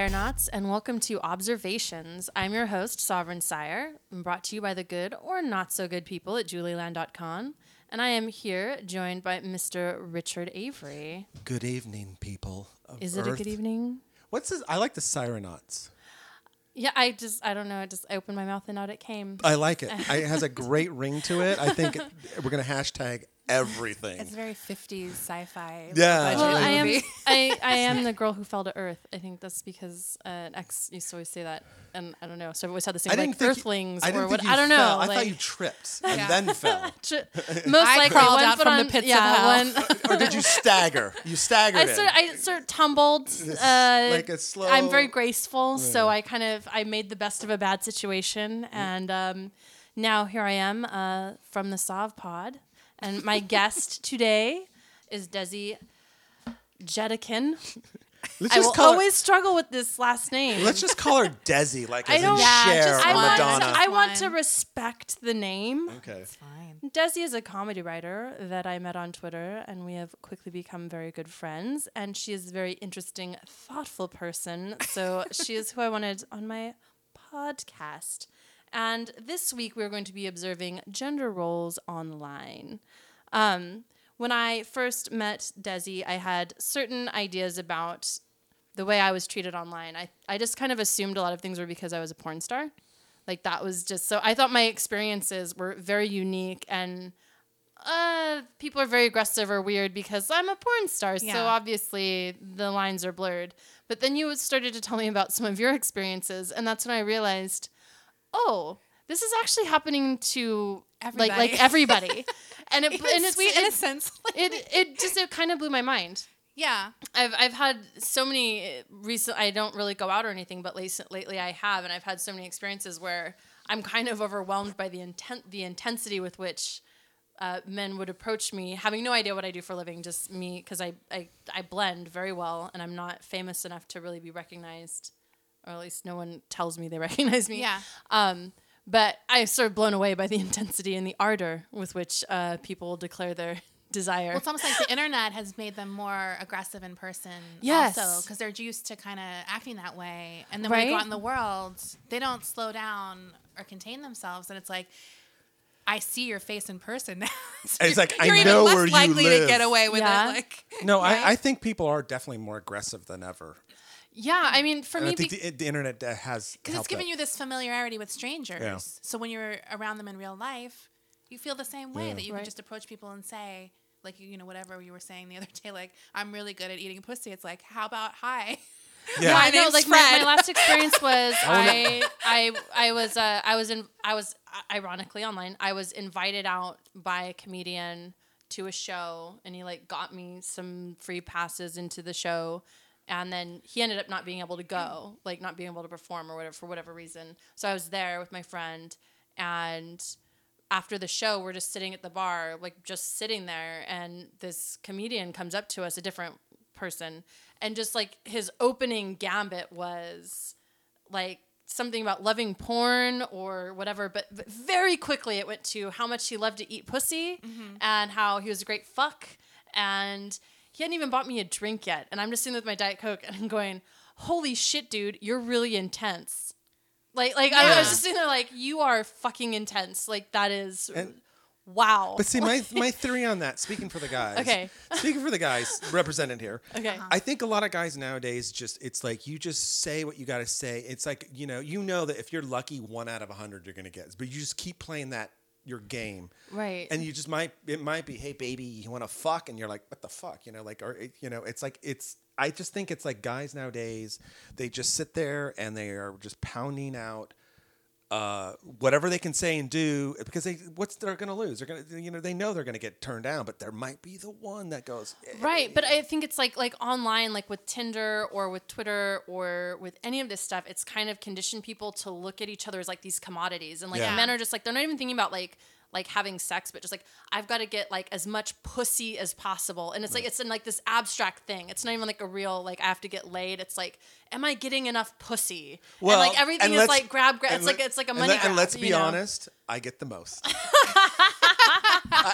Sirenauts, and welcome to Observations. I'm your host, Sovereign Sire. I'm brought to you by the good or not so good people at julieland.com. And I am here joined by Mr. Richard Avery. Good evening, people of Is it Earth. a good evening? What's this? I like the Sirenauts. Yeah, I don't know. I opened my mouth and out it came. I like it. It has a great ring to it. I think we're going to hashtag everything. It's very 50s sci-fi. Yeah. Well, movie. I am the girl who fell to Earth. I think that's because an ex used to always say that, and I don't know. So I've always had the same like Earthlings or what. I don't know. Fell. I like, thought you tripped and then fell. Most likely crawled one out foot from on, the pits of yeah, hell. Or did you stagger? You staggered I sort of tumbled. like a slow. I'm very graceful, so I made the best of a bad situation, and now here I am from the Sov Pod, and my guest today is Desi Jedikin. I will always struggle with this last name. Let's just call her Desi, like I as in don't- Cher or Madonna. I want to respect the name. Okay. It's fine. Desi is a comedy writer that I met on Twitter, and we have quickly become very good friends. And she is a very interesting, thoughtful person. So she is who I wanted on my podcast. And this week we're going to be observing gender roles online. When I first met Desi, I had certain ideas about the way I was treated online. I just kind of assumed a lot of things were because I was a porn star. Like that was just so I thought my experiences were very unique, and people are very aggressive or weird because I'm a porn star. Yeah. So obviously the lines are blurred. But then you started to tell me about some of your experiences, and that's when I realized, oh, this is actually happening to Everybody. like everybody. And it's sweet innocence. it kind of blew my mind. Yeah. I've had so many recent. I don't really go out or anything, but lately I have, and I've had so many experiences where I'm kind of overwhelmed by the intensity with which men would approach me, having no idea what I do for a living, just me, because I blend very well, and I'm not famous enough to really be recognized, or at least no one tells me they recognize me. Yeah. But I'm sort of blown away by the intensity and the ardor with which people declare their desire. Well, it's almost like the internet has made them more aggressive in person. Yes. Also, because they're used to kind of acting that way. And then when they go out in the world, they don't slow down or contain themselves. And it's like, I see your face in person now. So It's like, I you're know even where less you likely live. to get away with Yeah. it. Like, No, right? I think people are definitely more aggressive than ever. Yeah, I mean, for And me, I think the internet has Because it's helped giving that. you this familiarity with strangers. Yeah. So when you're around them in real life, you feel the same way, Yeah. that you Right. can just approach people and say, like, you know, whatever you were saying the other day, like, I'm really good at eating pussy. It's like, how about hi? Yeah. My I know, name's like Fred. my last experience was I was ironically online. I was invited out by a comedian to a show, and he like got me some free passes into the show, and then he ended up not being able to go, like not being able to perform or whatever for whatever reason. So I was there with my friend, and after the show, we're just sitting at the bar, like just sitting there, and this comedian comes up to us, a different person, and just like his opening gambit was like something about loving porn or whatever, but very quickly it went to how much he loved to eat pussy and how he was a great fuck, and he hadn't even bought me a drink yet, and I'm just sitting with my Diet Coke and I'm going, holy shit, dude, you're really intense. Like I was just sitting there like, you are fucking intense. Like that is wow. But see, my theory on that, speaking for the guys. Okay. Speaking for the guys represented here. Okay. I think a lot of guys nowadays it's like you just say what you got to say. It's like, you know that if you're lucky, 1 out of 100 you're going to get. But you just keep playing your game. Right. And you just it might be, hey, baby, you want to fuck? And you're like, what the fuck? You know, like, or, you know, it's like, I just think it's like guys nowadays, they just sit there and they are just pounding out whatever they can say and do, because they're going to lose. They're going to, you know, they know they're going to get turned down, but there might be the one that goes. Right, but I think it's like online, like with Tinder or with Twitter or with any of this stuff, it's kind of conditioned people to look at each other as like these commodities, and like men are just like, they're not even thinking about like having sex, but just like, I've got to get like as much pussy as possible, and it's like it's in like this abstract thing. It's not even like a real like I have to get laid. It's like, am I getting enough pussy? Well, and like everything is like grab. It's like a money grab. And let's be you know? honest, I get the most.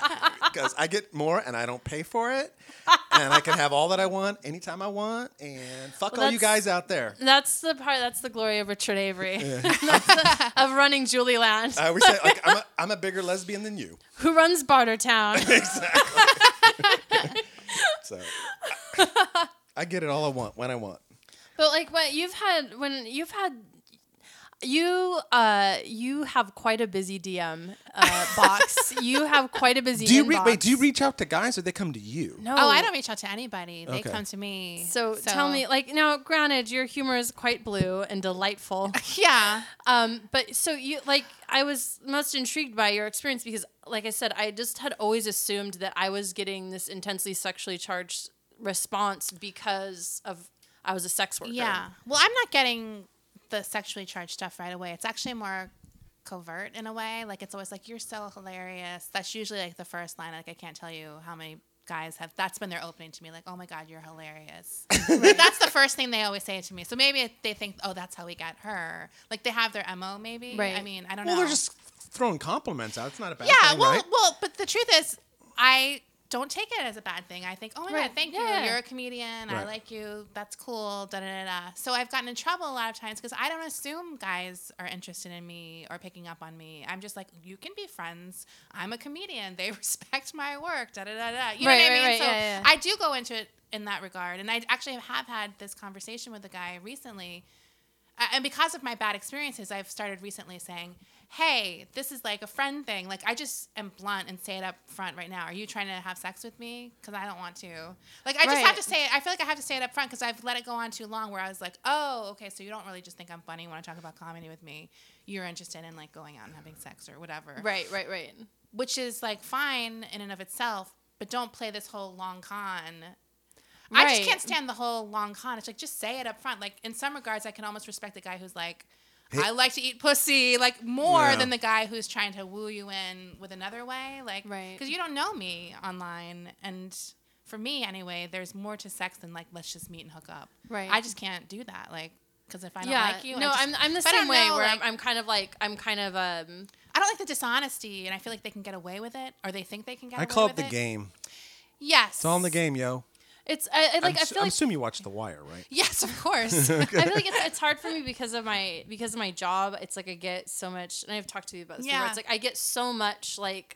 because I get more and I don't pay for it, and I can have all that I want anytime I want. And fuck all you guys out there. That's the part. That's the glory of Richard Avery. Of running Julie Land. I always say, like, I'm a bigger lesbian than you. Who runs Bartertown? Exactly. So I get it all I want when I want. But like you have quite a busy DM box. You have quite a busy inbox. Do you reach out to guys or they come to you? No. Oh, I don't reach out to anybody. They Okay. come to me. So tell me, like, now, granted, your humor is quite blue and delightful. Yeah. But so you, like, I was most intrigued by your experience because, like I said, I just had always assumed that I was getting this intensely sexually charged response because I was a sex worker. Yeah. Well, I'm not getting the sexually charged stuff right away. It's actually more covert in a way. Like, it's always like, you're so hilarious. That's usually like the first line. Like, I can't tell you how many guys have, that's been their opening to me. Like, oh my God, you're hilarious. Right. That's the first thing they always say to me. So maybe they think, oh, that's how we got her. Like, they have their MO maybe. Right. I mean, I don't know. Well, they're just throwing compliments out. It's not a bad yeah, thing, well, right? well, but the truth is, I don't take it as a bad thing. I think, oh my Right. God, thank Yeah. you. You're a comedian. I Right. like you. That's cool. Da da da da. So I've gotten in trouble a lot of times because I don't assume guys are interested in me or picking up on me. I'm just like, you can be friends. I'm a comedian. They respect my work. Da da da da. You know Right, what I mean? right, So yeah. I do go into it in that regard. And I actually have had this conversation with a guy recently. And because of my bad experiences, I've started recently saying, hey, this is like a friend thing. Like, I just am blunt and say it up front right now. Are you trying to have sex with me? Because I don't want to. Like, I just Right. have to say it. I feel like I have to say it up front because I've let it go on too long where I was like, oh, okay, so you don't really just think I'm funny when I talk about comedy with me. You're interested in, like, going out and having sex or whatever. Right. Which is, like, fine in and of itself, but don't play this whole long con. I Right. just can't stand the whole long con. It's like, just say it up front. Like, in some regards, I can almost respect the guy who's like, I like to eat pussy, like, more Yeah. than the guy who's trying to woo you in with another way. Like, Right. because you don't know me online. And for me, anyway, there's more to sex than, like, let's just meet and hook up. Right. I just can't do that. Like, because if I don't Yeah. like you, No, I just, I'm the if I don't same way know, where like, I'm kind of I don't like the dishonesty, and I feel like they can get away with it, or they think they can get away I call with it the game. Yes. It's all in the game, yo. it's I I feel like assume you watch The Wire, right? Yes, of course. I feel like it's hard for me because of my job. It's like I get so much, and I've talked to you about this before. Yeah. It's like I get so much like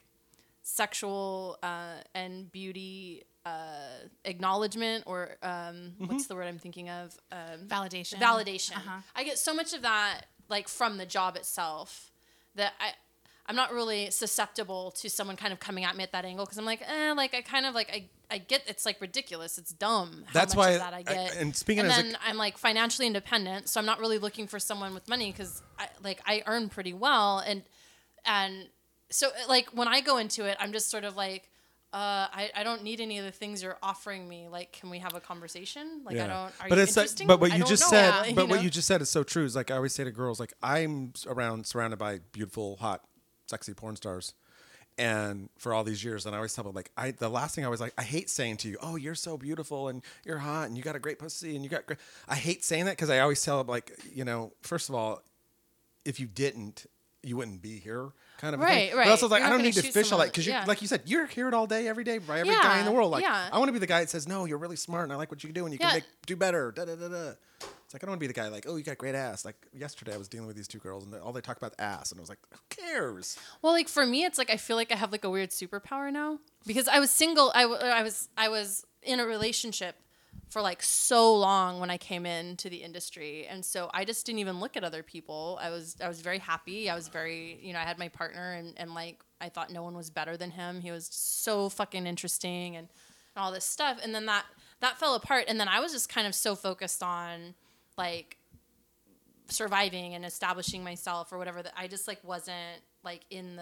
sexual and beauty acknowledgement or what's the word I'm thinking of? Validation. Validation. Uh-huh. I get so much of that like from the job itself that I'm not really susceptible to someone kind of coming at me at that angle because I'm like, like I kind of like I get it's like ridiculous, it's dumb. How That's much why of that I get. and speaking and as then I'm like financially independent, so I'm not really looking for someone with money because I earn pretty well and so like when I go into it, I'm just sort of like. I don't need any of the things you're offering me. Like, can we have a conversation? Like, I don't. Are but you it's interesting? but what I you don't just know. said, Yeah, but you what know? you just said is so true. Is like I always say to girls, like I'm surrounded by beautiful, hot, sexy porn stars, and for all these years, and I always tell them like the last thing I was like, I hate saying to you, oh, you're so beautiful and you're hot and you got a great pussy and you got great. I hate saying that because I always tell them like, first of all, if you didn't, you wouldn't be here. Kind of a Right, thing. right. But also, like, You're I not don't gonna need to shoot fish all someone- that because, yeah. like you said, you're heard all day, every day by every Yeah, guy in the world. Like, yeah. I want to be the guy that says, no, you're really smart and I like what you do and you Yeah. can do better. Da da da da. It's like I don't want to be the guy like, oh, you got great ass. Like yesterday, I was dealing with these two girls and all they talk about ass, and I was like, who cares? Well, like for me, it's like I feel like I have like a weird superpower now because I was single. I was in a relationship for like so long when I came into the industry, and so I just didn't even look at other people. I was very happy. I was very I had my partner, and like I thought no one was better than him. He was so fucking interesting and all this stuff, and then that fell apart, and then I was just kind of so focused on like surviving and establishing myself or whatever that I just like wasn't like in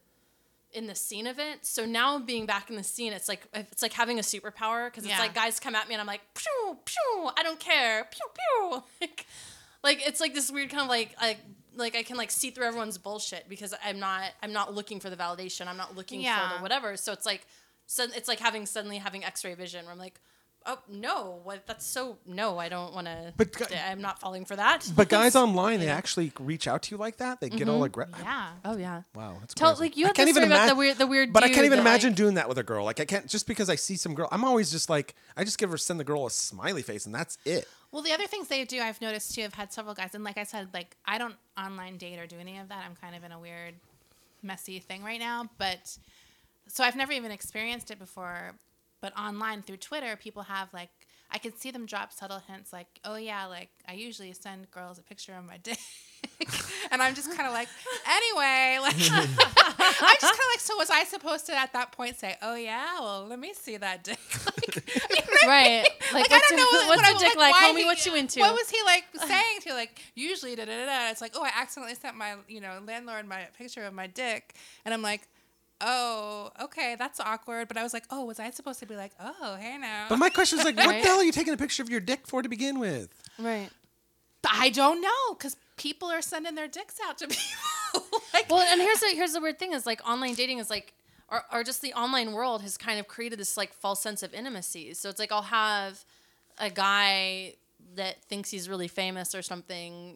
the scene of it. So now being back in the scene, it's like having a superpower because it's Yeah. like guys come at me and I'm like pew pew, I don't care, pew pew, like it's like this weird kind of like I can like see through everyone's bullshit because I'm not looking for the validation, I'm not looking for Yeah. the whatever. So it's like having X-ray vision where I'm like, Oh no! What? That's so no. I don't want to. But I'm not falling for that. But guys online, they actually reach out to you like that. They get all aggressive. Yeah. Oh yeah. Wow, that's Tell crazy. like you I had can't the story even about imagine the weird. But I can't dude even that, imagine like, doing that with a girl. Like I can't just because I see some girl. I'm always just like I just send the girl a smiley face and that's it. Well, the other things they do, I've noticed too. I've had several guys, and like I said, like I don't online date or do any of that. I'm kind of in a weird, messy thing right now. But so I've never even experienced it before. But online through Twitter, people have like I can see them drop subtle hints like, "Oh yeah, like I usually send girls a picture of my dick," and I'm just kind of like, anyway, like I'm just kind of like, so was I supposed to at that point say, "Oh yeah, well let me see that dick"? Like, you know what I mean? Right. Like, I don't know what's what your dick like, why homie? What you into? What was he like saying to you? Like usually, da da da. It's like, oh, I accidentally sent my landlord my picture of my dick, and I'm like, oh, okay, that's awkward. But I was like, oh, was I supposed to be like, oh, hey now? But my question is like, what Right. the hell are you taking a picture of your dick for to begin with? Right. I don't know, because people are sending their dicks out to people. Like, Well, and here's the weird thing is like online dating is like, or just the online world has kind of created this like false sense of intimacy. So it's like I'll have a guy that thinks he's really famous or something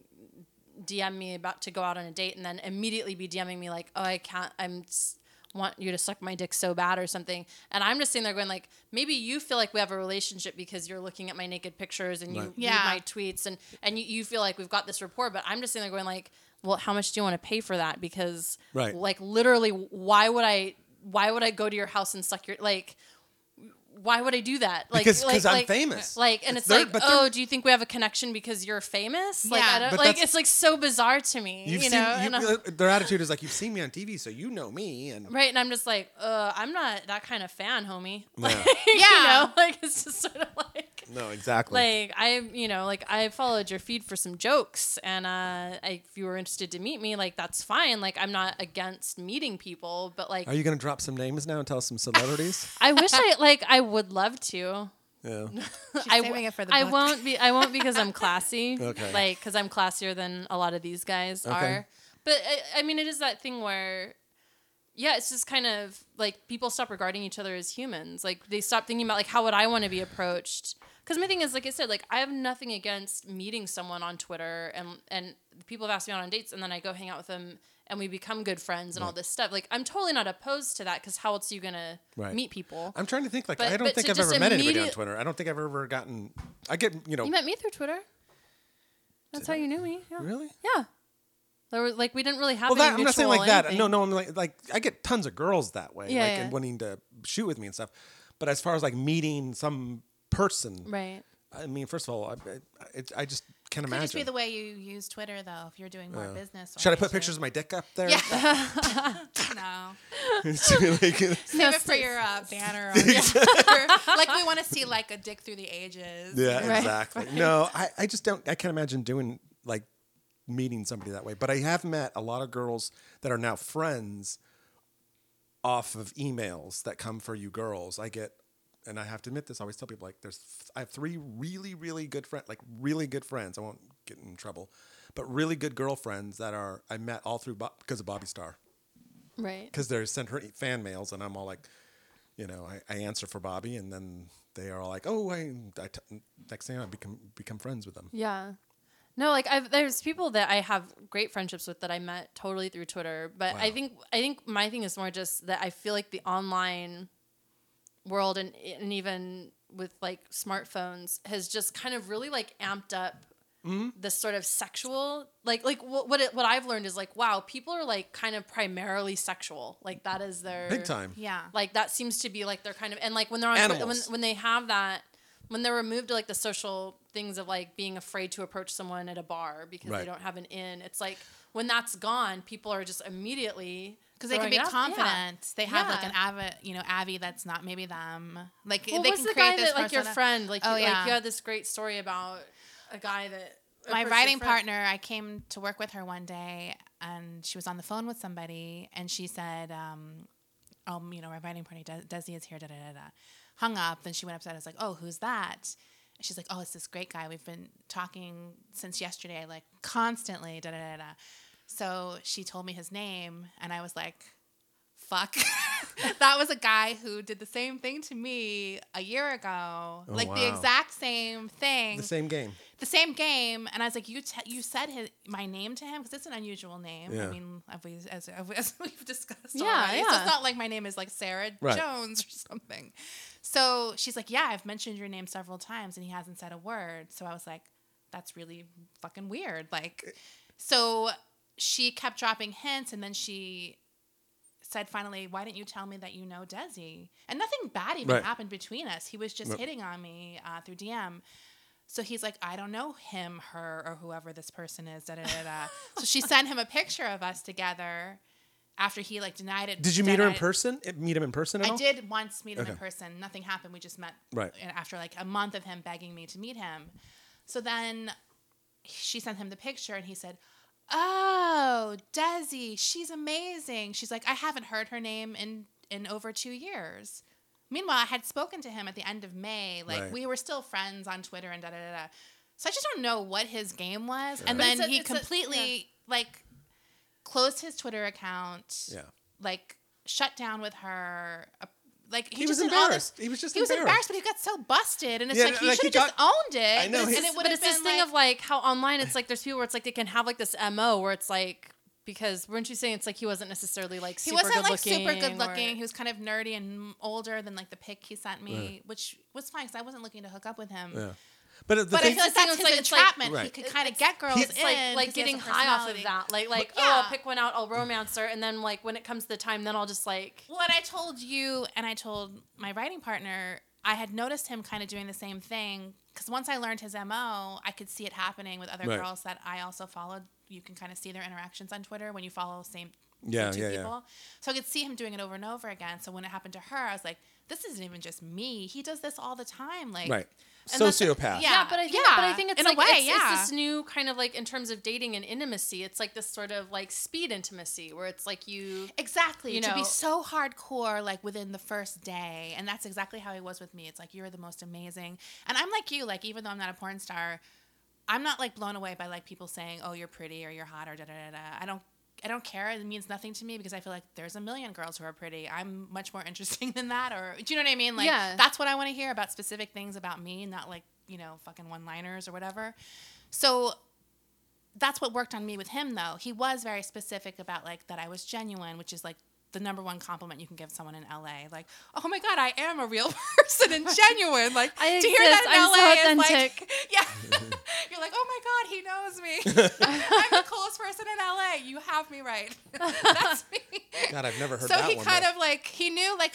DM me about to go out on a date and then immediately be DMing me like, oh, I can't, want you to suck my dick so bad or something. And I'm just sitting there going like, maybe you feel like we have a relationship because you're looking at my naked pictures and you Right. read Yeah. my tweets and you feel like we've got this rapport. But I'm just sitting there going like, well, how much do you want to pay for that? Because Right. like literally, why would I go to your house and suck your like? Why would I do that? Like, Because I'm famous. Like, and It's it's their- like, but oh, they're- do you think we have a connection because you're famous? Like, Yeah. I don't, But like that's- it's like so bizarre to me. You've you seen know, and I'm- their attitude is like you've seen me on TV, so you know me. And right, and I'm just like, I'm not that kind of fan, homie. Yeah. Like, you Yeah. know, like it's just sort of like. no, exactly. Like I followed your feed for some jokes, and if you were interested to meet me, like that's fine. Like I'm not against meeting people, but like Are you gonna drop some names now and tell us some celebrities? I wish I would love to. Yeah. she's I saving it for the I book. won't because I'm classy. Okay. Like because I'm classier than a lot of these guys Okay. are. But I mean, it is that thing where. Yeah, it's just kind of like people stop regarding each other as humans. Like they stop thinking about like how would I want to be approached? Because my thing is, like I said, like I have nothing against meeting someone on Twitter and people have asked me out on dates and then I go hang out with them and we become good friends and all this stuff. Like I'm totally not opposed to that because how else are you gonna Right. meet people? I'm trying to think. Like But- I don't but think to I've ever just met anybody on immediate- Twitter. I don't think I've ever gotten. I get You met me through Twitter. That's how you knew me. Yeah. Really. Yeah. There was like we didn't really have. Well, any that, I'm not saying mutual like that. anything. No, I'm like I get tons of girls that way, Yeah, like yeah. and wanting to shoot with me and stuff. But as far as like meeting some person, Right. I mean, first of all, I just can't Could just be imagine. the way you use Twitter, though, if you're doing more business. Should I put pictures of my dick up there? Yeah. No. Like, Save it for your banner. On Twitter. Like, we want to see, like, a dick through the ages. yeah, Right. exactly. No, I just don't. I can't imagine doing like meeting somebody that way. But I have met a lot of girls that are now friends off of emails that come for you girls. I get, and I have to admit this. I always tell people like, I have 3 really, really good friends, like really good friends. I won't get in trouble, but really good girlfriends that I met all through because of Bobby Starr. Right. Because they sent her fan mails, and I'm all like, I answer for Bobby, and then they are all like, oh, next thing I become friends with them. Yeah. No, like there's people that I have great friendships with that I met totally through Twitter, but Wow. I think my thing is more just that I feel like the online world and even with like smartphones has just kind of really like amped up this sort of sexual like what I've learned is like wow, people are like kind of primarily sexual, like that is their Big time. Yeah. like that seems to be like their kind of and like when they're on Animals. when they have that when they're removed to like the social things of like being afraid to approach someone at a bar because Right. they don't have an in, it's like when that's gone, people are just immediately Because they can be throwing it up. confident. They have like Yeah. an Avi that's not maybe them. Like Well, they what's can the create guy this that like your persona. friend like Oh, you, yeah. like you had this great story about a guy that My approached your writing friend. partner, I came to work with her one day and she was on the phone with somebody and she said, my writing partner, Desi is here, da da da da. Hung up, then she went upstairs. I was like, oh, who's that? And she's like, oh, it's this great guy. We've been talking since yesterday, like constantly, da da da da. So she told me his name and I was like, fuck. That was a guy who did the same thing to me a year ago. Oh, The wow. exact same thing. The same game. The same game. And I was like, you said my name to him? Because it's an unusual name. Yeah. I mean, as we've discussed Yeah, already. So yeah. it's not like my name is like Sarah Right. Jones or something. So she's like, yeah, I've mentioned your name several times and he hasn't said a word. So I was like, that's really fucking weird. Like, so she kept dropping hints and then she said finally, why didn't you tell me that you know Desi? And nothing bad even Right. happened between us. He was just hitting on me through DM. So he's like, I don't know him, her, or whoever this person is. Da, da, da, da. So she sent him a picture of us together after he like denied it. Did you meet her in person? Meet him in person at all? I did once meet him in Okay. person. Nothing happened. We just met Right. after like a month of him begging me to meet him. So then she sent him the picture and he said, oh, Desi, she's amazing. She's like, I haven't heard her name in over 2 years. Meanwhile, I had spoken to him at the end of May. Like, Right. we were still friends on Twitter and da-da-da-da. So I just don't know what his game was. And But then it's a- he it's a- completely, like, closed his Twitter account. Yeah. Like, shut down with her. Like, He just was did all embarrassed. this- He was just He was embarrassed. embarrassed, but he got so busted. And it's Yeah, like, he like, should he have just owned it. I know, And his- it would But have it's been this thing like, of like how online it's like there's people where it's like they can have like this MO where it's like, because weren't you saying it's like he wasn't necessarily like he super wasn't good like looking super good or- looking. He was kind of nerdy and older than like the pic he sent me, which was fine because I wasn't looking to hook up with him. Yeah. But the But I thing, feel like the thing that's is, his it's like- entrapment. He Right. could kind of get girls It's in. like 'cause he has getting a high off of personality. that. Like But oh, I'll yeah. pick one out, I'll romance her, and then like when it comes to the time, then I'll just like Well, and I told you, and I told my writing partner, I had noticed him kind of doing the same thing because once I learned his MO, I could see it happening with other Right. girls that I also followed. You can kind of see their interactions on Twitter when you follow two yeah. people. So I could see him doing it over and over again. So when it happened to her, I was like, this isn't even just me. He does this all the time. Like, Right. And that's- Sociopath. Yeah. but I think it's in like a way, it's this new kind of like in terms of dating and intimacy, it's like this sort of like speed intimacy where it's like you Exactly. You To be know- so hardcore, like within the first day. And that's exactly how he was with me. It's like, you're the most amazing. And I'm like you, like, even though I'm not a porn star, I'm not like blown away by like people saying, oh, you're pretty or you're hot or da da da da. I don't care. It means nothing to me because I feel like there's a million girls who are pretty. I'm much more interesting than that. Or do you know what I mean? Like, Yeah. that's what I want to hear about specific things about me, not like, fucking one-liners or whatever. So that's what worked on me with him, though. He was very specific about like that I was genuine, which is like the number one compliment you can give someone in LA. Like, oh my God, I am a real person and genuine. Like, I to hear exist. that in I'm LA so is authentic. like, yeah. You're like, oh my God, he knows me. I'm the coolest person in LA. You have me right. That's me. God, I've never heard So that he one. kind but- of like, he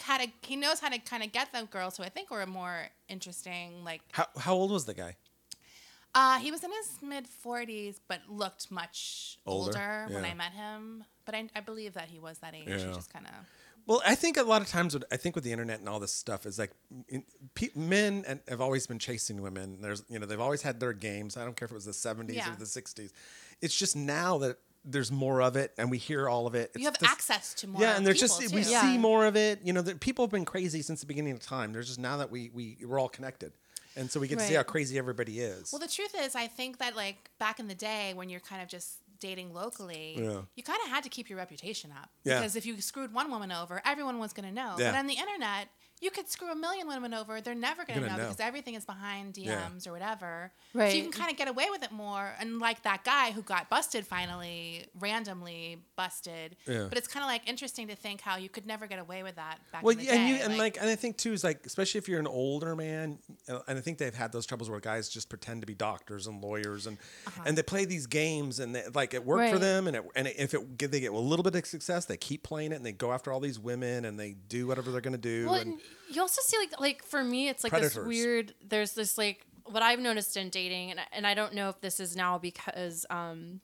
knows how to kind of get the girls who I think were more interesting. Like, How old was the guy? he was in his mid 40s, but looked much older when yeah. I met him. But I believe that he was that age. He Yeah. just kind of. Well, I think a lot of times, with the internet and all this stuff is like men have always been chasing women. They've always had their games. I don't care if it was the 70s Yeah. or the 60s. It's just now that there's more of it and we hear all of it. You have access to more. Yeah, and there's people, just too. we Yeah. see more of it. People have been crazy since the beginning of time. There's just now that we're all connected, and so we get to see Right. how crazy everybody is. Well, the truth is, I think that like back in the day when you're kind of just dating locally, Yeah. you kind of had to keep your reputation up. Yeah. Because if you screwed one woman over, everyone was going to know. Yeah. But on the internet, you could screw a million women over. They're never going to Gonna know know. because everything is behind DMs or whatever. Right. So you can kind of get away with it more. And like that guy who got busted finally, randomly busted. Yeah. But it's kind of like interesting to think how you could never get away with that back Well, in the yeah, day. and I think too is like, especially if you're an older man, and I think they've had those troubles where guys just pretend to be doctors and lawyers, and they play these games, and like it worked for Right. them, and if they get a little bit of success, they keep playing it, and they go after all these women, and they do whatever they're gonna do. Well, and and you also see like for me, it's like Predators. this weird. There's this like what I've noticed in dating, and I don't know if this is now because I'm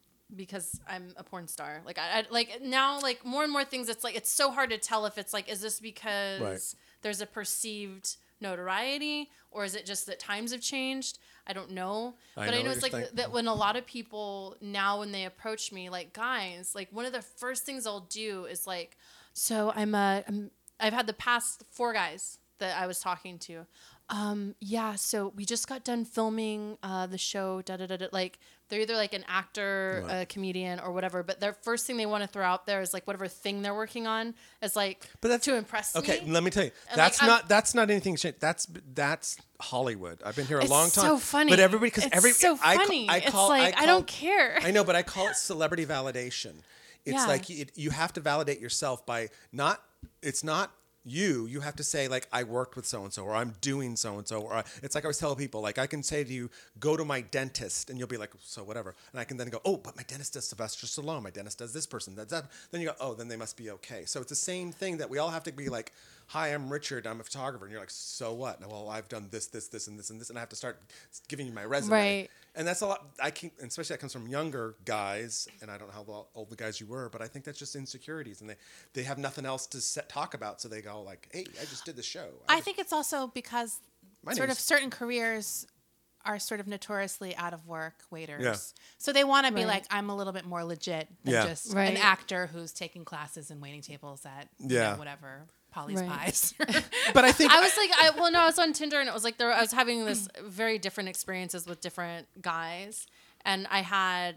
a porn star. Like I like now like more and more things. It's like it's so hard to tell if it's like is this because Right. there's a perceived notoriety or is it just that times have changed? I don't know. I But know I know what it's you're like saying. that when a lot of people now when they approach me, like guys, like one of the first things I'll do is like, so I've had the past 4 guys that I was talking to. Yeah, so we just got done filming the show. Like they're either like an actor, Right. a comedian, or whatever. But their first thing they want to throw out there is like whatever thing they're working on is like But that's to impress Okay, me. let me tell you. And, That's like, that's not anything. That's Hollywood. I've been here a It's long time. so funny. But everybody, because It's so funny. It's like, I don't care. I know, but I call it celebrity validation. It's Yeah. like you have to validate yourself by not. It's not you. You have to say like I worked with so and so, or I'm doing so and so, or it's like I always tell people like I can say to you, go to my dentist, and you'll be like, so whatever, and I can then go, oh, but my dentist does Sylvester Stallone, my dentist does this person, that's that. Then you go, oh, then they must be okay. So it's the same thing that we all have to be like, hi, I'm Richard, I'm a photographer, and you're like, so what? And, well, I've done this, this, this, and this, and this, and I have to start giving you my resume. Right. And that's a lot. And especially that comes from younger guys, and I don't know how old the guys you were, but I think that's just insecurities, and they have nothing else to talk about, so they go like, "Hey, I just did the show." I think it's also because My sort name's- of certain careers are sort of notoriously out of work waiters. Yeah. So they want to be Right. like, I'm a little bit more legit than Yeah. just Right. an actor who's taking classes and waiting tables at Yeah. whatever Polly's Right. Pies. But I think I was like, I was on Tinder and it was like I was having this very different experiences with different guys, and I had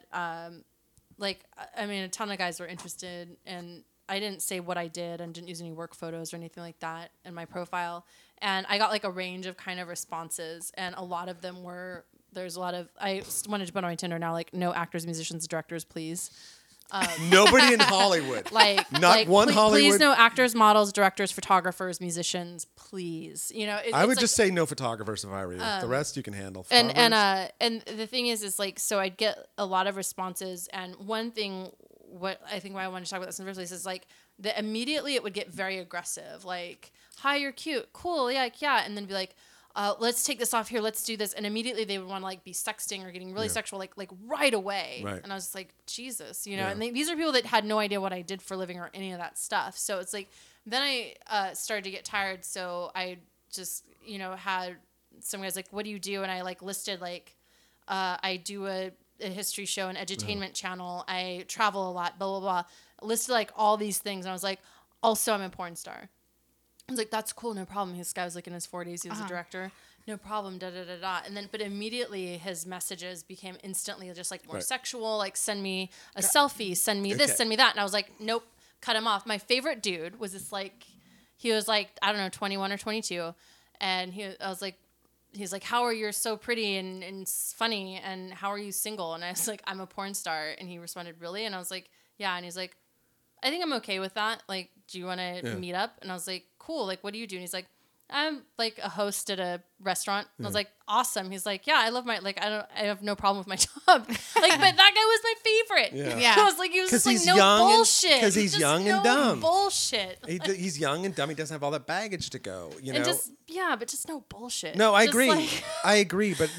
a ton of guys were interested, and I didn't say what I did and didn't use any work photos or anything like that in my profile, and I got like a range of kind of responses, and a lot of them were I wanted to put on my Tinder now like no actors, musicians, directors, please. nobody in Hollywood, Like Not one please Hollywood- no actors, models, directors, photographers, musicians, please. I would it's just say no photographers if I were you. The rest you can handle. and Photographers? and the thing is like, so I'd get a lot of responses, and one thing why I wanted to talk about this in the first place is like that immediately it would get very aggressive, like, hi, you're cute, cool, yeah, and then be like, let's take this off here, let's do this, and immediately they would want to like be sexting or getting really sexual like right away. Right. And I was just like, Jesus, Yeah. and these are people that had no idea what I did for a living or any of that stuff. So it's like, then I started to get tired, so I just had some guys like, what do you do? And I like listed like, I do a history show, an edutainment channel, I travel a lot, blah blah blah, listed like all these things, and I was like, also I'm a porn star. I was like, that's cool, no problem. This guy was like in his 40s, he was a director, no problem, da da da da. And then, but immediately his messages became instantly just like more Right. sexual, like send me a selfie, send me this, Okay. send me that. And I was like, nope, cut him off. My favorite dude was this like, he was like, I don't know, 21 or 22. And he's like, how are you so pretty and funny, and how are you single? And I was like, I'm a porn star. And he responded, really? And I was like, yeah. And he's like, I think I'm okay with that. Like, do you want to meet up? And I was like, cool. Like, what do you do? And he's like, I'm like a host at a restaurant. And I was like, awesome. He's like, yeah, I love I have no problem with my job. Like, but that guy was my favorite. Yeah. Yeah. I was like, he was 'Cause just like, he's no young and- bullshit. 'cause he's Just young and no dumb. bullshit. He's young and dumb. He doesn't have all that baggage to go. And just, but just no bullshit. No, I Just agree. like- I agree, but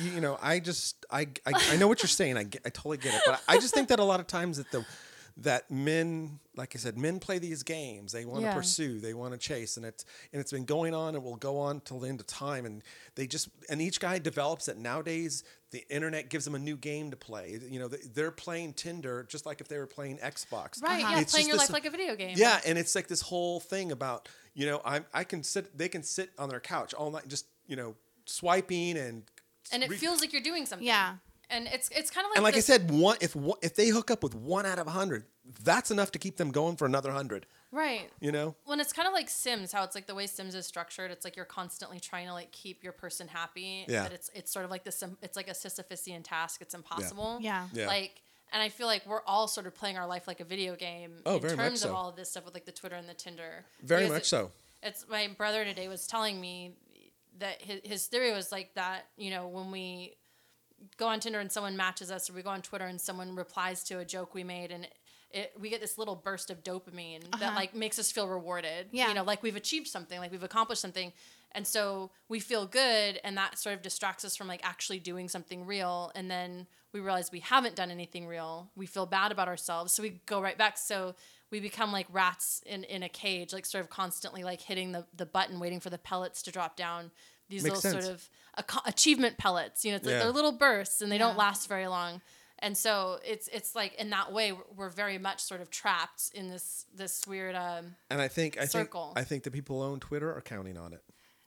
I know what you're saying. I totally get it, but I just think that a lot of times that men, like I said, men play these games. They want to Yeah. pursue, they want to chase, and it's been going on and will go on till the end of time. And each guy develops it. Nowadays, the internet gives them a new game to play. They're playing Tinder just like if they were playing Xbox. Right, Uh-huh. yeah, It's playing just your this- life like a video game. Yeah, and it's like this whole thing about they can sit on their couch all night just swiping and And it feels like you're doing something. Yeah. And it's kind of like and like I this- said, if they hook up with 1 out of 100, that's enough to keep them going for another 100. right. When it's kind of like Sims, how it's like the way Sims is structured, it's like you're constantly trying to like keep your person happy. Yeah. But it's sort of like this. It's like a Sisyphusian task. It's impossible. Yeah. Yeah. Like, and I feel like we're all sort of playing our life like a video game. Oh, in very much terms of so. all of this stuff with like the Twitter and the Tinder. Very Because much so. It's my brother today was telling me that his theory was like that. When we go on Tinder and someone matches us, or we go on Twitter and someone replies to a joke we made, and we get this little burst of dopamine that like makes us feel rewarded. Yeah. Like we've achieved something, like we've accomplished something. And so we feel good, and that sort of distracts us from like actually doing something real. And then we realize we haven't done anything real. We feel bad about ourselves. So we go right back. So we become like rats in a cage, like sort of constantly like hitting the button, waiting for the pellets to drop down. These Makes little sense. sort of achievement pellets, it's like Yeah. they're little bursts and they Yeah. don't last very long. And so it's like in that way we're very much sort of trapped in this weird And I think circle. the people who own Twitter are counting on it.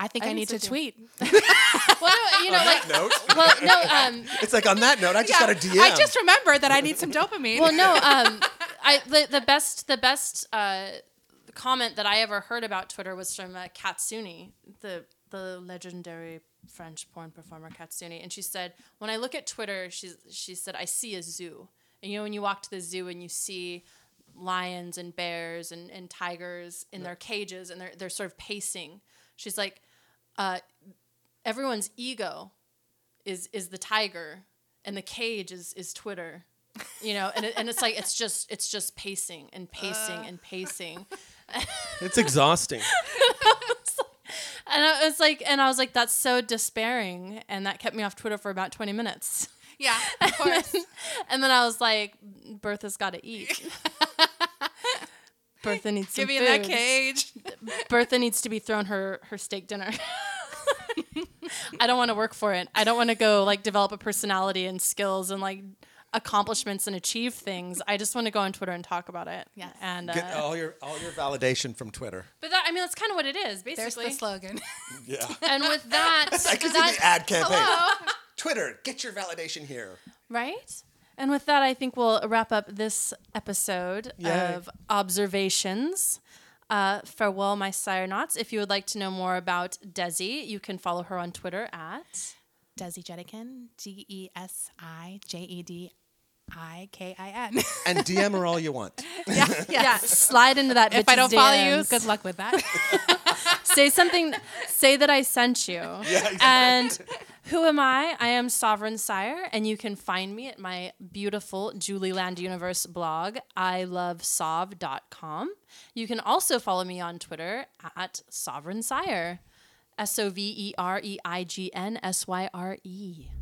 I think I think need so to too. tweet. Well, no, you know, like, Note. well, no, It's like on that note, I just got a DM. I just remembered that I need some dopamine. well, no, the best comment that I ever heard about Twitter was from Katsuni, the legendary French porn performer Katsuni, and she said, when I look at Twitter, she said, I see a zoo. And you know, when you walk to the zoo and you see lions and bears and tigers in their cages and they're sort of pacing, she's like, everyone's ego is the tiger and the cage is Twitter, you know, and it's like it's just pacing and pacing and pacing. It's exhausting. And I was like, that's so despairing, and that kept me off Twitter for about 20 minutes. yeah, of course. And then I was like, Bertha's got to eat. Bertha needs some Give me food. in that cage. Bertha needs to be thrown her steak dinner. I don't want to work for it. I don't want to go like develop a personality and skills and like accomplishments and achieve things. I just want to go on Twitter and talk about it. Yes. And Get all your validation from Twitter. but that, I mean, that's kind of what it is, There's basically. the slogan. Yeah. And with that, I could see the ad campaign. hello. Twitter, get your validation here. Right? And with that, I think we'll wrap up this episode Yay. of Observations. Farewell, my sire knots. If you would like to know more about Desi, you can follow her on Twitter at Desi Jedikin, DesiJedikin. And DM her all you want. yeah. Slide into that. If I don't follow you, DMs. good luck with that. Say something. Say that I sent you. Yeah, exactly. And who am I? I am Sovereign Sire, and you can find me at my beautiful Julieland Universe blog, ilovesov.com. You can also follow me on Twitter at Sovereign Sire, SOVEREIGNSYRE.